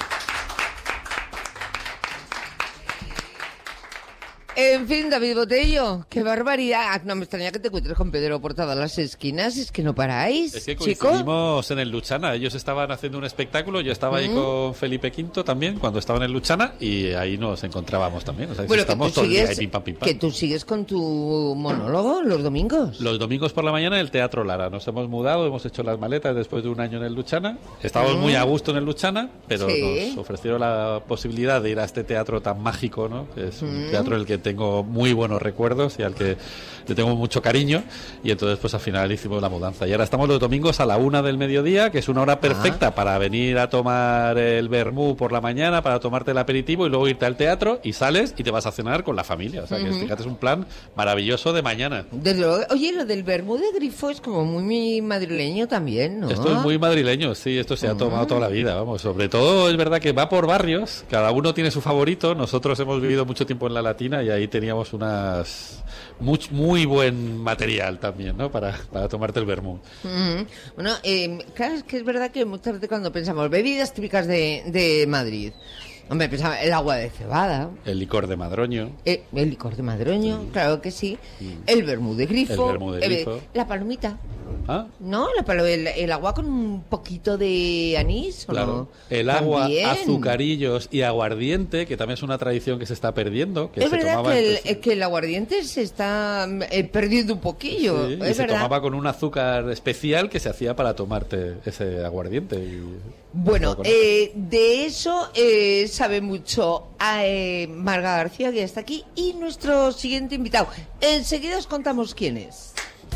En fin, David Botello, qué barbaridad. Ah, no me extraña que te encuentres con Pedro por todas las esquinas, es que no paráis, Es que chicos. coincidimos en el Luchana. Ellos estaban haciendo un espectáculo, yo estaba ahí con Felipe V también, cuando estaba en el Luchana, y ahí nos encontrábamos también. O sea, Bueno, que estamos tú, todo el día ahí, sigues, pim, pam, pim, pam. que tú sigues con tu monólogo los domingos. Los domingos por la mañana en el Teatro Lara. Nos hemos mudado, hemos hecho las maletas después de un año en el Luchana. Estamos muy a gusto en el Luchana, pero Sí. nos ofrecieron la posibilidad de ir a este teatro tan mágico, ¿no? Que es un teatro en el que tengo muy buenos recuerdos y al que le tengo mucho cariño. Y entonces, pues al final hicimos la mudanza. Y ahora estamos los domingos a la 1 del mediodía, que es una hora perfecta para venir a tomar el vermú por la mañana, para tomarte el aperitivo y luego irte al teatro y sales y te vas a cenar con la familia. O sea, que fíjate, es un plan maravilloso de mañana. Desde luego. Oye, lo del vermú de grifo es como muy madrileño también, ¿no? Esto es muy madrileño, sí, esto se ha tomado toda la vida, vamos. Sobre todo es verdad que va por barrios, cada uno tiene su favorito. Nosotros hemos vivido mucho tiempo en la Latina y ahí teníamos muy buen material también, ¿no? Para tomarte el vermú. Bueno, claro, es que es verdad que muchas veces cuando pensamos bebidas típicas de Madrid, hombre, pensaba el agua de cebada, El licor de madroño. el licor de madroño, claro que sí, el vermú de grifo, El vermú de grifo. la palomita. Ah, ¿No? El agua con un poquito de anís, ¿o claro. no? El agua, También. azucarillos y aguardiente, que también es una tradición que se está perdiendo. Que Es se verdad tomaba que el aguardiente se está perdiendo un poquillo, Sí, y es se verdad. tomaba con un azúcar especial que se hacía para tomarte ese aguardiente. Bueno, de eso sabe mucho Marga García, que ya está aquí, y nuestro siguiente invitado. Enseguida os contamos quién es.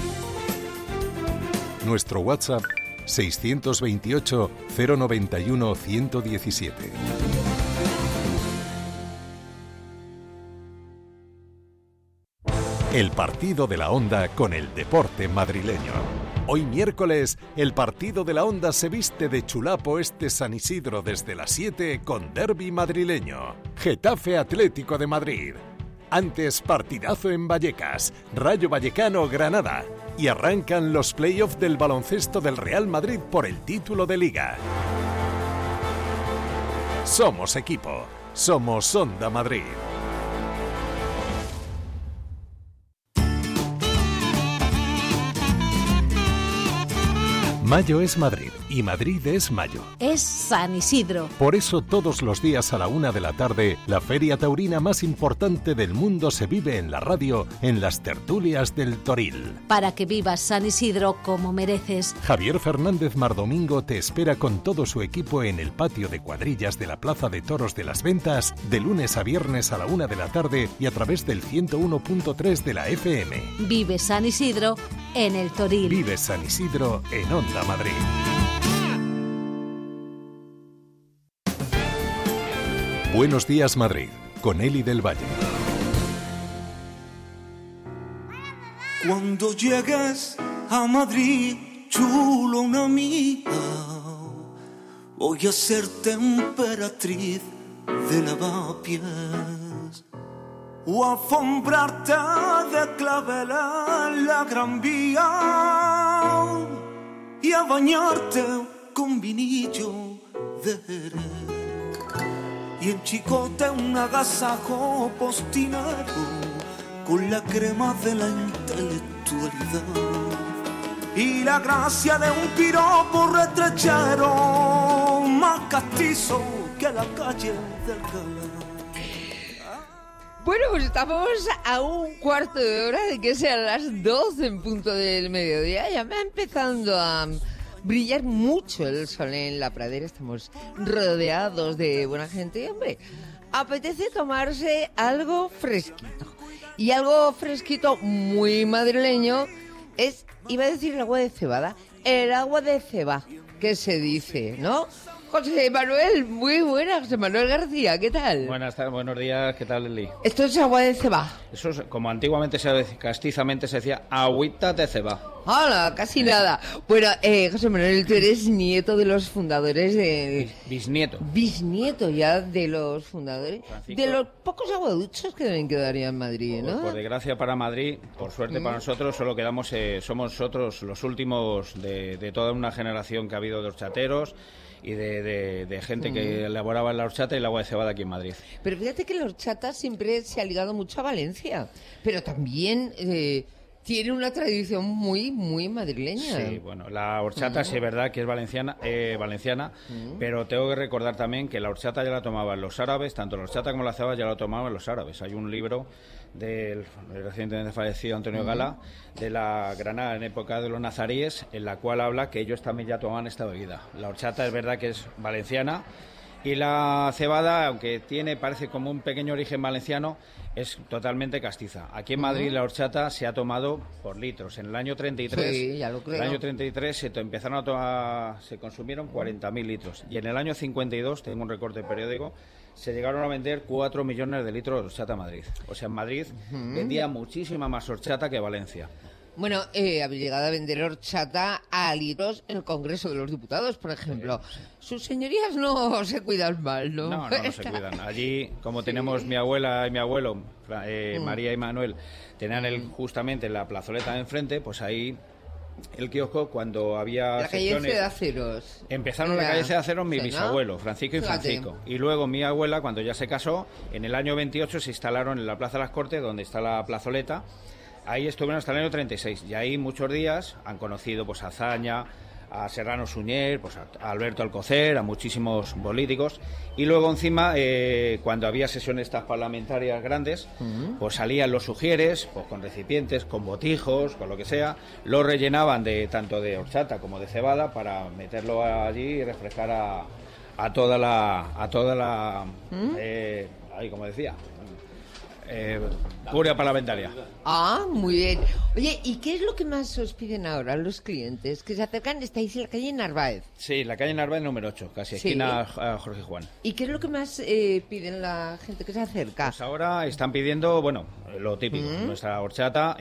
Nuestro WhatsApp 628 091 117. El partido de la Onda con el deporte madrileño. Hoy miércoles, el partido de la Onda se viste de chulapo este San Isidro desde las 7 con derbi madrileño. Getafe Atlético de Madrid. Antes, partidazo en Vallecas, Rayo Vallecano Granada. Y arrancan los playoffs del baloncesto del Real Madrid por el título de Liga. Somos equipo, somos Onda Madrid. Mayo es Madrid y Madrid es mayo. Es San Isidro. Por eso todos los días a la 1 de la tarde, la feria taurina más importante del mundo se vive en la radio, en las tertulias del Toril. Para que vivas San Isidro como mereces. Javier Fernández Mardomingo te espera con todo su equipo en el patio de cuadrillas de la Plaza de Toros de las Ventas, de lunes a viernes a la 1 de la tarde y a través del 101.3 de la FM. Vive San Isidro en el Toril. Vive San Isidro en Onda Madrid. Buenos días Madrid, con Eli del Valle. Cuando llegues a Madrid, chulo una mía, voy a ser emperatriz de lavapiés o alfombrarte de clavel en la Gran Vía y a bañarte con vinillo de Jerez. Y en Chicote un agasajo postinero con la crema de la intelectualidad y la gracia de un piropo retrechero más castizo que la calle del Galán. Bueno, pues estamos a un cuarto de hora de que sean las 12 en punto del mediodía. Ya me va empezando a brillar mucho el sol en la pradera. Estamos rodeados de buena gente. Y, hombre, apetece tomarse algo fresquito. Y algo fresquito muy madrileño es, iba a decir el agua de cebada, el agua de ceba, que se dice, ¿no? José Manuel, muy buena, José Manuel García, ¿qué tal? Buenas tardes, buenos días, ¿qué tal, Lili? Esto es agua de ceba. Eso es, como antiguamente castizamente se decía, agüita de ceba. ¡Hala! Casi nada. Bueno, José Manuel, tú eres nieto de los fundadores de... Bisnieto. Bisnieto ya de los fundadores. Francisco. De los pocos aguaduchos que deben quedar ya en Madrid, ¿no? Pues por desgracia para Madrid, por suerte para nosotros, solo quedamos, somos nosotros los últimos de toda una generación que ha habido de horchateros y de gente que elaboraba la horchata y el agua de cebada aquí en Madrid. Pero fíjate que la horchata siempre se ha ligado mucho a Valencia, pero también... tiene una tradición muy, muy madrileña. Sí, bueno, la horchata sí es verdad que es valenciana, pero tengo que recordar también que la horchata ya la tomaban los árabes, tanto la horchata como la cebada ya la tomaban los árabes. Hay un libro del recientemente fallecido Antonio Gala, de la Granada en época de los nazaríes, en la cual habla que ellos también ya tomaban esta bebida. La horchata es verdad que es valenciana, y la cebada, aunque parece como un pequeño origen valenciano, es totalmente castiza. Aquí en Madrid la horchata se ha tomado por litros. En el año 33, sí, ya lo creo. el año 33 se consumieron 40.000 litros. Y en el año 52, tengo un recorte periódico, se llegaron a vender 4 millones de litros de horchata en Madrid. O sea, en Madrid vendía muchísima más horchata que Valencia. Bueno, habéis llegado a vender horchata a litros en el Congreso de los Diputados, por ejemplo. Sus señorías no se cuidan mal, ¿no? No se cuidan. Allí, como tenemos mi abuela y mi abuelo, María y Manuel, tenían justamente la plazoleta de enfrente, pues ahí el kiosco, cuando había la calle sesiones, de Aceros. Empezaron la calle de Aceros mi bisabuelo, Francisco y Fíjate. Francisco. Y luego mi abuela, cuando ya se casó, en el año 28 se instalaron en la Plaza de las Cortes, donde está la plazoleta. Ahí estuvieron hasta el año 36 y ahí muchos días han conocido pues a Azaña, a Serrano Suñer, pues a Alberto Alcocer, a muchísimos políticos, y luego encima cuando había sesiones estas parlamentarias grandes, pues salían los sugieres, pues con recipientes, con botijos, con lo que sea, lo rellenaban de tanto de horchata como de cebada para meterlo allí y refrescar a toda la ahí como decía, curia parlamentaria. Ah, muy bien. Oye, ¿y qué es lo que más os piden ahora los clientes? Que se acercan, estáis en la calle Narváez. Sí, la calle Narváez número 8, casi Sí. esquina a Jorge Juan. ¿Y qué es lo que más piden la gente que se acerca? Pues ahora están pidiendo, bueno, lo típico, nuestra horchata,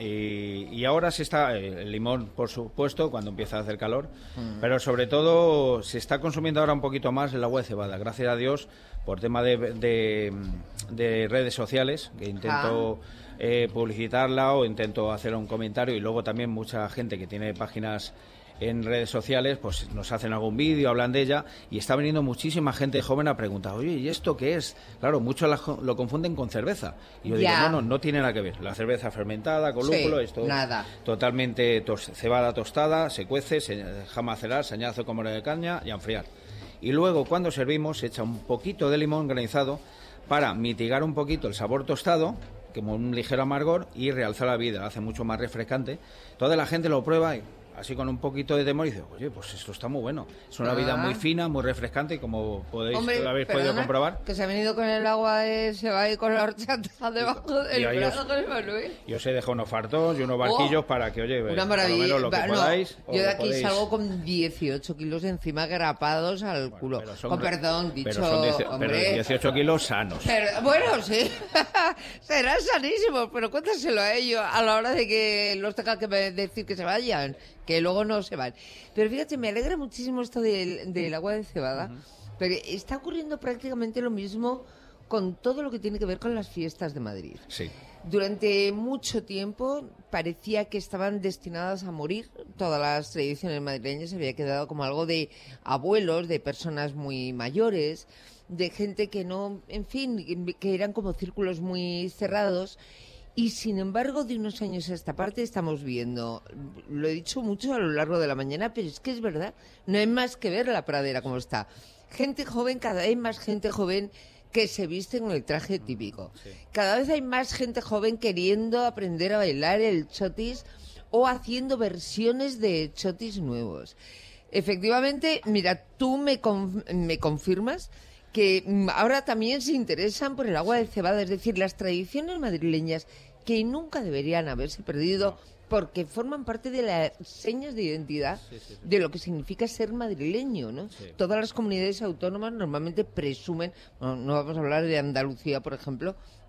y ahora se está, el limón, por supuesto, cuando empieza a hacer calor, pero sobre todo se está consumiendo ahora un poquito más el agua de cebada, gracias a Dios, por tema de redes sociales, que intento publicitarla o intento hacer un comentario, y luego también mucha gente que tiene páginas en redes sociales, pues nos hacen algún vídeo, hablan de ella, y está viniendo muchísima gente joven a preguntar, oye, ¿y esto qué es? Claro, muchos lo confunden con cerveza. Y yo digo, no tiene nada que ver. La cerveza fermentada, con lúpulo, esto totalmente cebada tostada, se cuece, se deja macerar, se añade como de caña y a enfriar. Y luego, cuando servimos, se echa un poquito de limón granizado para mitigar un poquito el sabor tostado, como un ligero amargor, y realzar la vida, la hace mucho más refrescante. Toda la gente lo prueba y así con un poquito de temor y dice, oye, pues esto está muy bueno. Es una vida muy fina, muy refrescante, y como habéis podido comprobar. Que se ha venido con el agua de cebada y con la horchata debajo del brazo con el Manuel. Y os he dejado unos fartos y unos barquillos para que, oye, una maravilla. Lo que podáis. Yo de aquí salgo con 18 kilos encima grapados al culo. Con perdón, dicho, pero 18 kilos sanos. Bueno, sí, serán sanísimos, pero cuéntaselo a ellos a la hora de que los tengan que decir que se vayan, que luego no se van. Pero fíjate, me alegra muchísimo esto del agua de cebada, pero está ocurriendo prácticamente lo mismo con todo lo que tiene que ver con las fiestas de Madrid. Sí. Durante mucho tiempo parecía que estaban destinadas a morir. Todas las tradiciones madrileñas se había quedado como algo de abuelos, de personas muy mayores, de gente que no, en fin, que eran como círculos muy cerrados. Y sin embargo, de unos años a esta parte estamos viendo, lo he dicho mucho a lo largo de la mañana, pero es que es verdad, no hay más que ver la pradera como está. Gente joven, cada vez más gente joven que se viste con el traje típico. Sí. Cada vez hay más gente joven queriendo aprender a bailar el chotis o haciendo versiones de chotis nuevos. Efectivamente, mira, tú me confirmas que ahora también se interesan por el agua de cebada, es decir, las tradiciones madrileñas que nunca deberían haberse perdido porque forman parte de las señas de identidad de lo que significa ser madrileño, ¿no? Sí. Todas las comunidades autónomas normalmente presumen, no vamos a hablar de Andalucía, por ejemplo,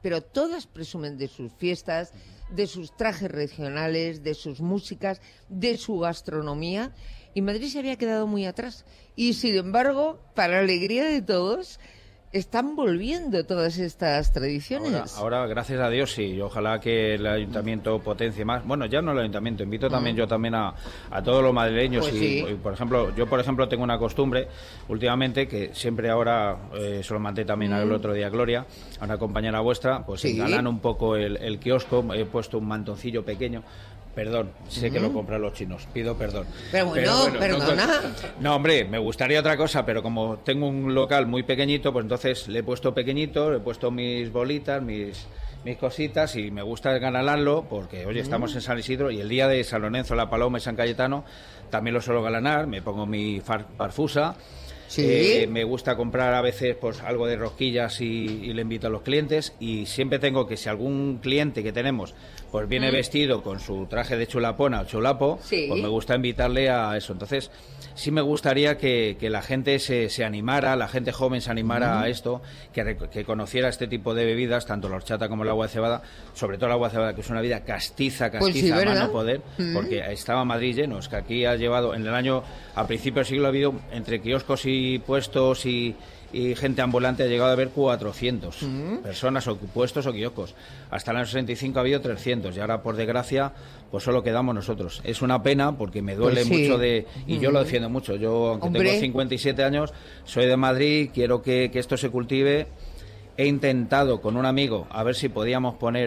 pero todas presumen de sus fiestas, de sus trajes regionales, de sus músicas, de su gastronomía, y Madrid se había quedado muy atrás. Y sin embargo, para alegría de todos, están volviendo todas estas tradiciones. Ahora, gracias a Dios, sí. Y ojalá que el ayuntamiento potencie más. Bueno, ya no el ayuntamiento, invito también yo también a todos los madrileños. Pues y, sí. y, por ejemplo, yo tengo una costumbre últimamente que siempre ahora, se lo mandé también el otro día a Gloria, a una compañera vuestra, pues Sí. engalan un poco el kiosco. He puesto un mantoncillo pequeño. Perdón, sé que lo compran los chinos, pido perdón. Pero bueno, perdona. No, hombre, me gustaría otra cosa, pero como tengo un local muy pequeñito, pues entonces le he puesto pequeñito, le he puesto mis bolitas, mis cositas, y me gusta engalalarlo porque, oye, estamos en San Isidro y el día de San Lorenzo, La Paloma y San Cayetano también lo suelo galanar, me pongo mi parfusa. Sí. Me gusta comprar a veces pues algo de rosquillas y le invito a los clientes, y siempre tengo que, si algún cliente que tenemos pues viene vestido con su traje de chulapona o chulapo, Sí. pues me gusta invitarle a eso. Entonces sí me gustaría que la gente se animara, la gente joven se animara a esto, que conociera este tipo de bebidas, tanto la horchata como el agua de cebada, sobre todo el agua de cebada, que es una bebida castiza, Pues sí, a ¿verdad? mano poder, porque estaba Madrid lleno. Es que aquí ha llevado, en el año, a principio del siglo, ha habido entre kioscos y puestos y gente ambulante, ha llegado a haber 400 personas, o puestos o kioscos. Hasta el año 65 ha habido 300, y ahora, por desgracia, pues solo quedamos nosotros. Es una pena, porque me duele Pues sí. mucho y yo lo defiendo mucho. Yo, aunque Hombre. tengo 57 años, soy de Madrid, quiero que esto se cultive. He intentado con un amigo a ver si podíamos poner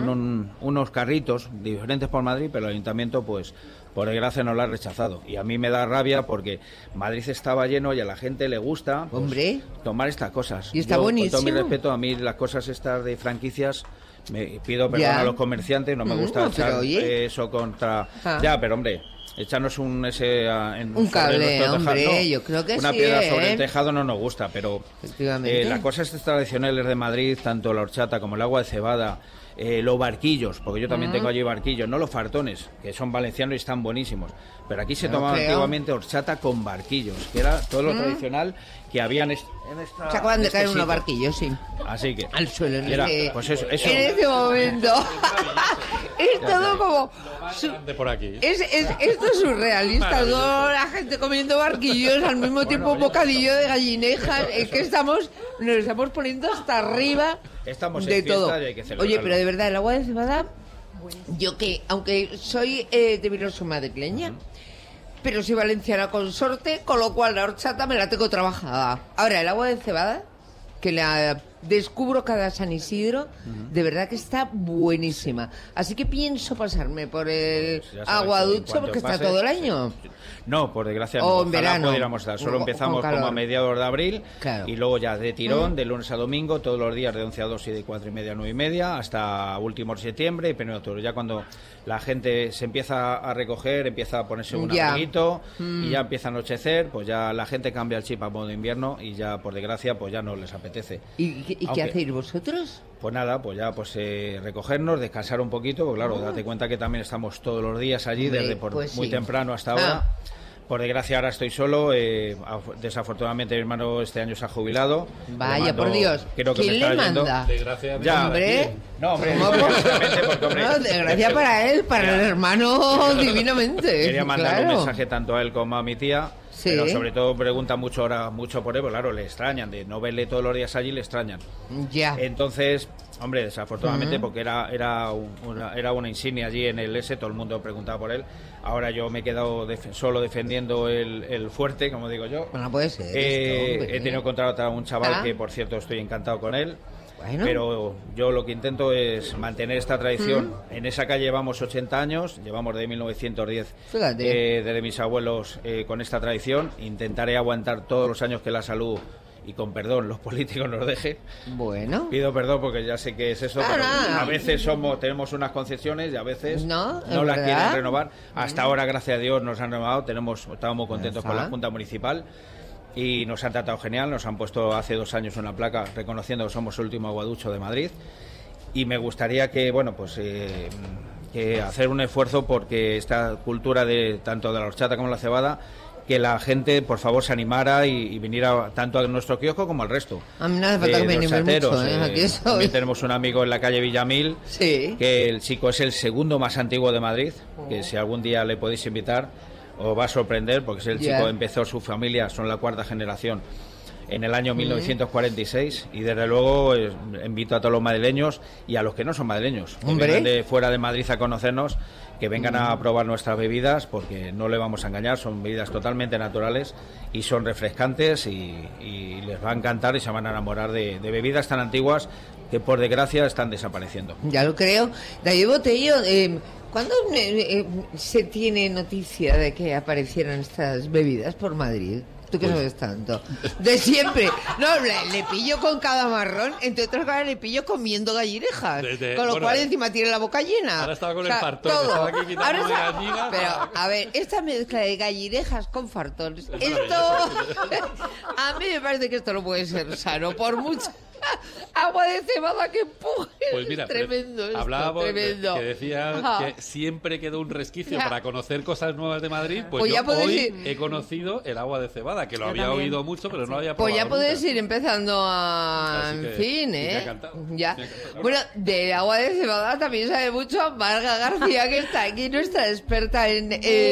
unos carritos diferentes por Madrid, pero el ayuntamiento, pues, por desgracia, nos lo ha rechazado. Y a mí me da rabia porque Madrid estaba lleno y a la gente le gusta, pues, tomar estas cosas. Y está Yo, buenísimo. con todo mi respeto, a mí las cosas estas de franquicias, me pido perdón Ya. a los comerciantes, no me gusta No, pero echar oye. eso contra... Ah. Ya, pero hombre, echarnos un Un cable, sobre nuestro hombre, tejado, no. yo creo que una sí, piedra ¿eh? sobre el tejado no nos gusta, pero Efectivamente. las cosas tradicionales de Madrid, tanto la horchata como el agua de cebada, los barquillos, porque yo también tengo allí barquillos, no los fartones, que son valencianos y están buenísimos, pero aquí se No tomaba creo. antiguamente horchata con barquillos, que era todo lo tradicional que había en esta... Se acaban de este caer unos sitio. barquillos, sí. Así que... Al suelo. Era, en pues eso. En este momento. Es todo como... De por aquí. Esto es surrealista. Toda la gente comiendo barquillos, al mismo tiempo un bocadillo de gallinejas. Es que nos estamos poniendo hasta arriba Estamos en de fiesta todo. y hay que celebrarlo. Oye, pero de verdad, el agua de cebada, yo que, aunque soy de Viroso madrileña, pero soy valenciana consorte, con lo cual la horchata me la tengo trabajada. Ahora, el agua de cebada, que la descubro cada San Isidro, de verdad que está buenísima. Así que pienso pasarme por el Ya sabes, aguaducho, en cuanto porque está pase, todo el año. No, por desgracia O no. en Ojalá verano. pudiéramos estar. Solo Con empezamos calor. como a mediados de abril, Claro. y luego ya de tirón, de lunes a domingo, todos los días de 11 a 2 y de 4:30 a 9:30, hasta últimos de septiembre y 1 de octubre. Ya cuando la gente se empieza a recoger, empieza a ponerse un Ya. abriguito y ya empieza a anochecer, pues ya la gente cambia el chip a modo invierno y ya, por desgracia, pues ya no les apetece. ¿Y qué Aunque- hacéis vosotros? Pues nada, pues ya recogernos, descansar un poquito, porque claro, date cuenta que también estamos todos los días allí, Hombre, desde pues muy sí. temprano hasta Ah. ahora. Por desgracia ahora estoy solo, desafortunadamente mi hermano este año se ha jubilado. Vaya, Le mando- por Dios. creo que ¿Quién me le está yendo. manda? Ya, Hombre. no, hombre, ¿Cómo? precisamente porque, hombre, No, desgracia para él, para el hermano divinamente. Quería mandar claro. un mensaje tanto a él como a mi tía, Sí. pero sobre todo pregunta mucho ahora mucho por él, porque, claro, le extrañan, de no verle todos los días allí, le extrañan. Ya. Entonces, hombre, desafortunadamente, Ujú. porque era una insignia allí en el S, todo el mundo preguntaba por él. Ahora yo me he quedado solo defendiendo el fuerte, como digo yo. Bueno, puede ser. esto, hombre. He tenido contrato a un chaval Ah. que, por cierto, estoy encantado con él. Bueno. Pero yo lo que intento es mantener esta tradición. En esa calle llevamos 80 años, llevamos de 1910, Fíjate. desde mis abuelos, con esta tradición. Intentaré aguantar todos los años que la salud y, con perdón, los políticos nos dejen. Bueno. Pido perdón porque ya sé que es eso, Ah, pero no. a veces tenemos unas concesiones y a veces No, es las verdad. quieren renovar. Hasta ahora, gracias a Dios, nos han renovado. Estamos muy contentos Ya con la está. Junta Municipal y nos han tratado genial. Nos han puesto hace 2 años una placa reconociendo que somos el último aguaducho de Madrid. Y me gustaría que, bueno, pues que hacer un esfuerzo porque esta cultura de tanto de la horchata como la cebada que la gente, por favor, se animara y viniera tanto a nuestro kiosco como al resto. A mí no hace falta que me animen mucho, aquí estoy. También tenemos un amigo en la calle Villamil, que el chico es el segundo más antiguo de Madrid, que si algún día le podéis invitar, os va a sorprender, porque es el chico, empezó su familia, son la 4ª generación, en el año 1946, y desde luego invito a todos los madrileños y a los que no son madrileños, que vengan de fuera de Madrid a conocernos, que vengan a probar nuestras bebidas, porque no le vamos a engañar, son bebidas totalmente naturales y son refrescantes, y les va a encantar y se van a enamorar de bebidas tan antiguas que por desgracia están desapareciendo. Ya lo creo. David Botello, ¿cuándo se tiene noticia de que aparecieran estas bebidas por Madrid? ¿Tú qué sabes tanto? De siempre. No, le pillo con cada marrón, entre otras cosas le pillo comiendo gallinejas. Con lo cual encima tiene la boca llena. Ahora estaba con el fartón, estaba aquí quitando gallina. Pero, a ver, esta mezcla de gallinejas con fartones, esto... A mí me parece que esto no puede ser sano, por mucho... Agua de cebada que empuje. Pues mira, tremendo esto, hablábamos tremendo. Que decía que siempre quedó un resquicio para conocer cosas nuevas de Madrid. Pues ya yo hoy ir. He conocido el agua de cebada, que lo había oído mucho, pero no lo había probado. Pues ya podés nunca. Ir empezando a... En fin, ya. Bueno, de agua de cebada también sabe mucho Marga García, que está aquí, nuestra experta en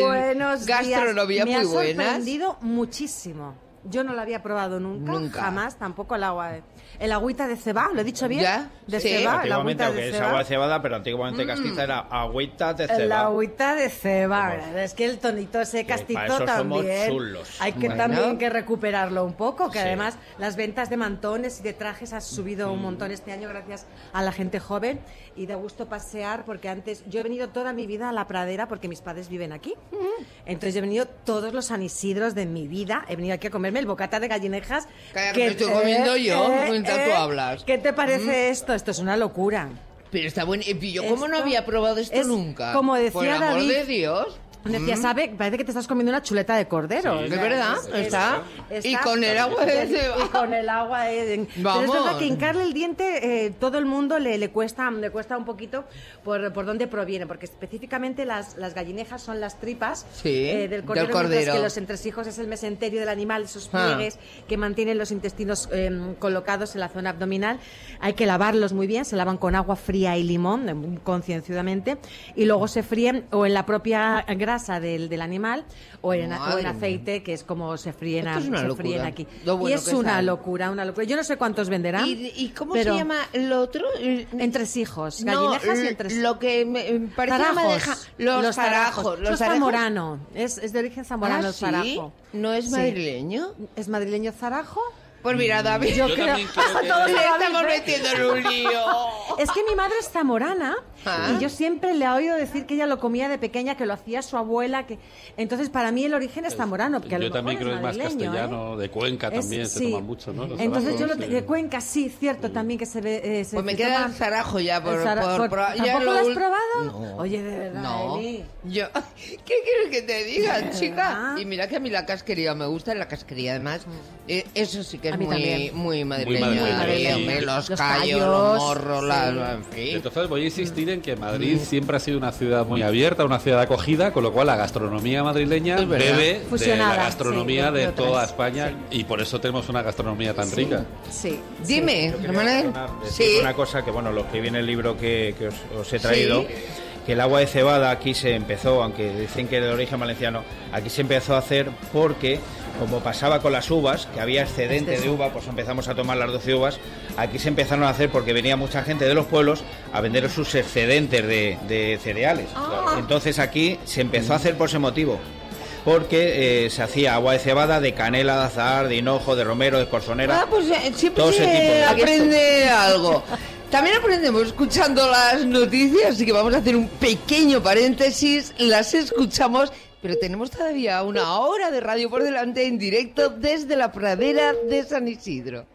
gastronomía. Me muy ha buenas. sorprendido muchísimo. Yo no la había probado nunca. Jamás, tampoco el agua el agüita de cebada, ¿lo he dicho bien? ¿Ya? De Sí. cebada, el Antiguamente, agüita aunque de es cebada. agua de cebada, pero antiguamente castiza era agüita de cebada. La agüita de cebada, es que el tonito ese castizo para eso somos también chulos. hay que también que recuperarlo un poco, que además las ventas de mantones y de trajes han subido un montón este año gracias a la gente joven, y da gusto pasear, porque antes yo he venido toda mi vida a la Pradera porque mis padres viven aquí, entonces yo he venido todos los San Isidros de mi vida, he venido aquí a comerme el bocata de gallinejas que estoy comiendo yo mientras tú hablas. ¿Qué te parece esto? Esto es una locura. Pero está bueno. Yo como no había probado esto nunca. Como decía por el amor David, de Dios. Decía, sabe, parece que te estás comiendo una chuleta de cordero. Sí, de verdad, está. Y con el agua de cebada. Y con el agua de... Vamos. Pero es verdad que hincarle el diente, todo el mundo le cuesta un poquito por dónde proviene, porque específicamente las gallinejas son las tripas del cordero, mientras que los entresijos es el mesenterio del animal, esos pliegues que mantienen los intestinos colocados en la zona abdominal. Hay que lavarlos muy bien, se lavan con agua fría y limón, concienzudamente, y luego se fríen o en la propia grasa del animal o en aceite, que es como se fríen aquí. Y es una locura. Yo no sé cuántos venderán. ¿Y cómo se llama lo otro? Entresijos, gallinejas y entresijos. Lo que me parece los zarajos. Los zamorano. Es de origen zamorano el zarajo. ¿No es madrileño? ¿Es madrileño zarajo? Pues mira, David, yo creo que todos le estamos metiendo en un lío. Es que mi madre es zamorana y yo siempre le he oído decir que ella lo comía de pequeña, que lo hacía su abuela, que entonces para mí el origen es zamorano. Porque yo también creo que es más castellano, de Cuenca también se toma mucho, ¿no? Entonces yo de Cuenca sí, cierto, también que se ve. Pues me queda el zarajo ya por ¿Tampoco lo has probado? No. Oye, de verdad, no. Eli. ¿Qué quieres que te diga, chica? Y mira que a mí la casquería me gusta, la casquería además, eso sí que es muy madrileño. Los callos, los morros, en fin. Entonces voy a insistir en que Madrid siempre ha sido una ciudad muy abierta, una ciudad acogida, con lo cual la gastronomía madrileña bebe de la gastronomía de toda España, y por eso tenemos una gastronomía tan rica. Sí. Dime, hermana. Sí. Una cosa que, bueno, lo que viene en el libro que os he traído, que el agua de cebada aquí se empezó, aunque dicen que de origen valenciano, aquí se empezó a hacer porque, como pasaba con las uvas, que había excedente de uva, pues empezamos a tomar las 12 uvas. Aquí se empezaron a hacer porque venía mucha gente de los pueblos a vender sus excedentes de cereales. Entonces aquí se empezó a hacer por ese motivo, porque se hacía agua de cebada, de canela, de azahar, de hinojo, de romero, de escorzonera. Pues siempre se aprende algo. También aprendemos escuchando las noticias, así que vamos a hacer un pequeño paréntesis, las escuchamos, pero tenemos todavía una hora de radio por delante en directo desde la Pradera de San Isidro.